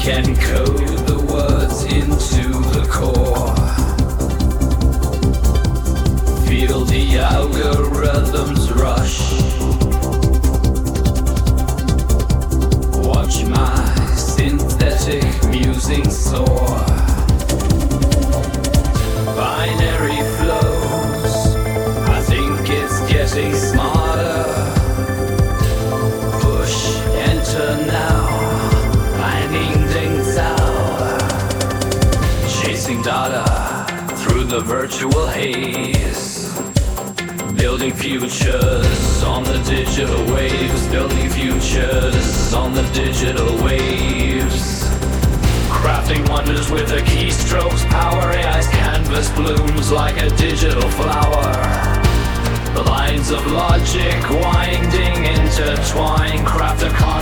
can code the words into the core. Feel the algorithms rush. Watch my synthetic music soar. Binary flows, I think it's getting smarter. Push enter now, finding things out. Chasing data through the virtual haze. Building futures on the digital waves. Building futures on the digital waves. Crafting wonders with the keystrokes power. AI's canvas blooms like a digital flower. The lines of logic winding intertwine. Craft a